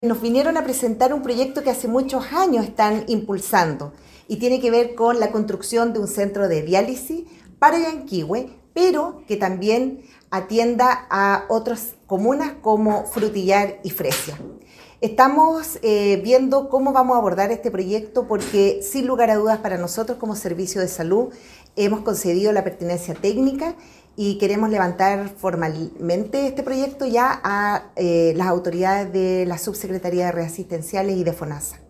Nos vinieron a presentar un proyecto que hace muchos años están impulsando y tiene que ver con la construcción de un centro de diálisis para Yanquihue, pero que también atienda a otras comunas como Frutillar y Fresia. Estamos viendo cómo vamos a abordar este proyecto porque sin lugar a dudas para nosotros como servicio de salud hemos concedido la pertinencia técnica y queremos levantar formalmente este proyecto ya a las autoridades de la Subsecretaría de Redes Asistenciales y de FONASA.